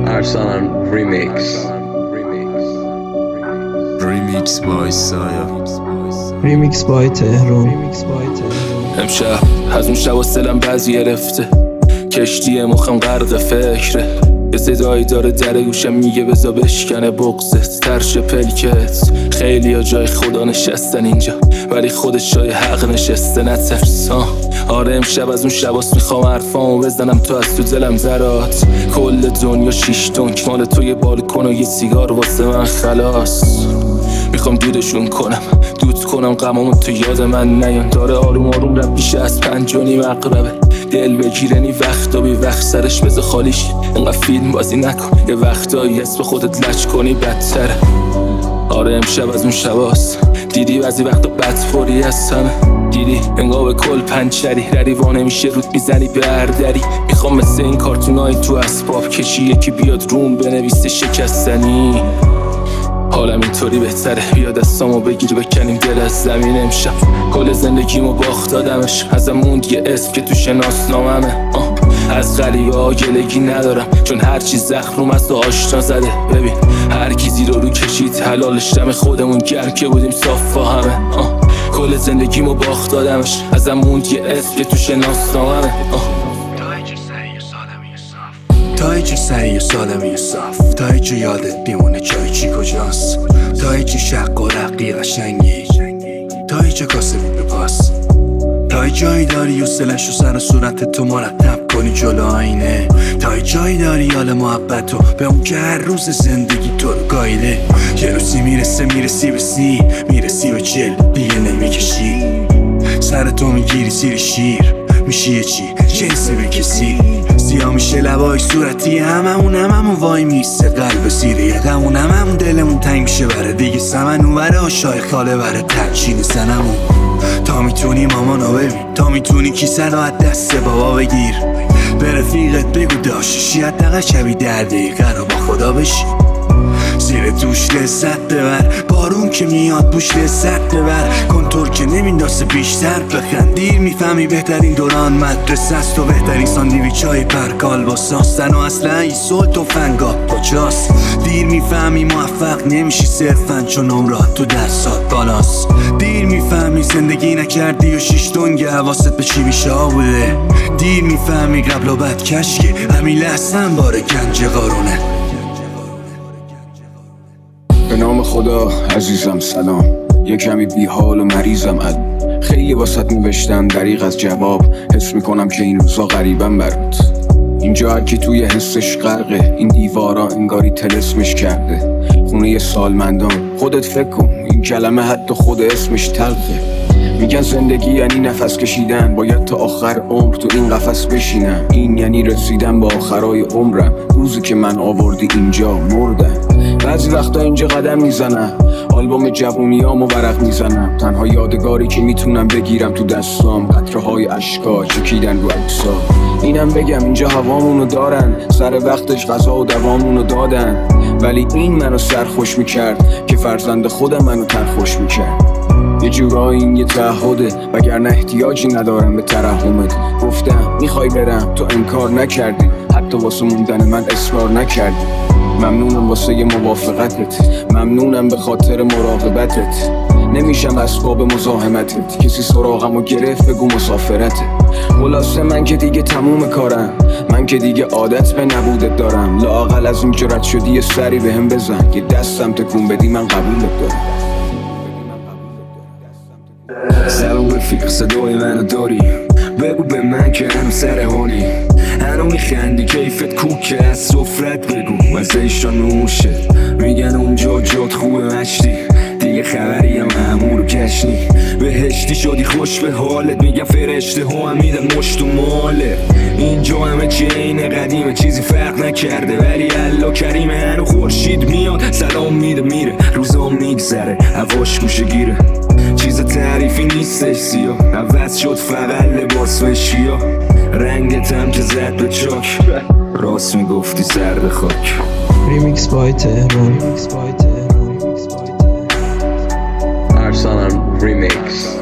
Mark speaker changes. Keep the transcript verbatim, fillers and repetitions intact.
Speaker 1: Arsalan Remix
Speaker 2: Remix by Saya
Speaker 3: Remix by تهران.
Speaker 2: امشب از اون شب سلم بعضی گرفته، کشتی مخم غرق فکره. یه صدایی داره در گوشم میگه بزا بشکنه بغزت، ترش پلکت. خیلی ها جای خدا نشستن اینجا، ولی خودش جای حق نشسته. نترس. آره امشب از اون شباست، میخوام حرفامو بزنم تو از تو دلم زرات. کل دنیا شیش دنک مال تو، یه بالکن و یه سیگار واسه من خلاص. میخوام دیرشون کنم، دود کنم غمامو تو یاد من نیان. داره آروم آروم رب میشه از پنج و نیم عقربه. دل بگیرنی وقتا بی وقت سرش بذار خالیش. انقدر فیلم بازی نکن، یه وقتایی هست به خودت لج کنی بدتره. آره امشب از اون شباست، دیدی بعضی وقتا بدخوری از همه. دیدی انگار به کل پنچری ریوانه میشه رود میزنی به هر دری. میخوام مثل این کارتونای تو اسباب کشی یکی بیاد روم بنویسه شکستنی. حالم اینطوری بهتره، بیا دستامو بگیر بکنیم دل از زمین. امشب کل زندگیمو باخت دادمش، ازم موند یه اسم که تو شناسناممه. از غریبه ها گلگی ندارم، چون هر چیز زخم روم از تو آشنا زده. ببین هر کی زیر رو کشید حلالش دم خودمون گرم که بودیم صاف با همه. کل زندگیمو باخت دادمش، ازم موند یه اسم که تو شناسناممه.
Speaker 4: تا هیچی سعی و سالمی و صاف، تا هیچی یادت بیمونه جای چی کجاست، تا هیچی شق و رقی قشنگی، تا هیچی کاسبی بپاس، تا هیچ جایی داری و سلش و سر و صورت تو مرتب کنی جلو آینه، تا هیچ جایی داری حال محبت و به اون که هر روز زندگی تو رو گایده. یه روزی میرسه میرسی به سی، میرسی به چل دیگه نمیکشی، سر تو میگیری زیر شیر میشی یه چی جنسی به کسی. سیاه میشه لبای صورتی هممون هممون وای میسته قلب سیره یه غمون هممون دلمون تنگ میشه بره دیگه سمن اون وره آشای خاله بره تنچین زنمون. تا میتونی مامانو ببین، تا میتونی کیسه رو از دست بابا بگیر، به رفیقت بگو داشتشی حداقل شبی در دقیقه رو با خدا بشی. زیر دوش لذت ببر، بارون که میاد بوش لذت ببر، کنتور که نمیندازه بیشتر بخند. دیر میفهمی بهترین دوران مدرسه است و بهترین ساندویچ های پرکال با ساستن و اصلا ای سلط و فنگا کجاست. دیر میفهمی موفق نمیشی صرفا چون عمرات تو درسات بالاست. دیر میفهمی زندگی نکردی و شیش دنگ حواست به چی میشه بوده. دیر میفهمی قبل و بعد کشکه همین لحظه باره گنج قارونه.
Speaker 2: به نام خدا عزیزم سلام، یه کمی بی حال و مریضم. ال خیلی واسط نوشتم دریغ از جواب، حس میکنم که این روزا غریبم برات. اینجا هر کی توی حسش غرقه، این دیوارا انگاری تلسمش کرده. خونه سالمندان خودت فکر کن، این کلمه حتی خود اسمش تلخه. میگن زندگی یعنی نفس کشیدن، باید تا آخر عمر تو این قفس بشینم. این یعنی رسیدن به آخرای عمرم، روزی که من آوردی اینجا مردم. بعضی وقتا اینجا قدم میزنم، آلبوم جوونیامو ورق میزنم. تنها یادگاری که میتونم بگیرم تو دستام قطره های اشکا چکیدن رو عکسا. اینم بگم اینجا هوامونو دارن، سر وقتش غذا و دوامونو دادن، ولی این منو سرخوش میکرد که فرزند خودم منو ترخوش میکرد. یه جورایی این یه تعهده، وگرنه احتیاجی ندارم به ترحمت. گفتم میخوای برم تو انکار نکردی، حتی واسه موندن من اصرار نکردی. ممنونم واسه ی موافقتت، ممنونم به خاطر مراقبتت. نمیشم اسباب مزاحمتت، کسی سراغمو گرفت بگو مسافرته. خلاصه من که دیگه تموم کارم، من که دیگه عادت به نبودت دارم. لااقل از اون جرات شدی یه سری بهم بزن، که دستم تکون بدی من قبولت دارم.
Speaker 5: سلام رفیق صدای منو داری، بگو به من که هنو سر حالی. هنو میخندی کیفت کوکه، از سفرت بگو مزه ایشان نوشه. میگن اونجا جات خوبه مشتی، دیگه خبری هم همون رو کشنی. بهشتی شدی خوش به حالت، میگن فرشته ها هم میدن مشت و ماله. اینجا همه چی اینه قدیمه، چیزی فرق نکرده، ولی الله کریمه. هنو خورشید میاد سلام میده میره، روزا میگذره هواش گوشه گیره. چیز تعریفی نیستش سیاه، عوض شد فقط لباس و شیا. رنگت هم که زد به چاک، راست میگفتی سرد خاک.
Speaker 3: Remix by تهران.
Speaker 1: Arsalan Remix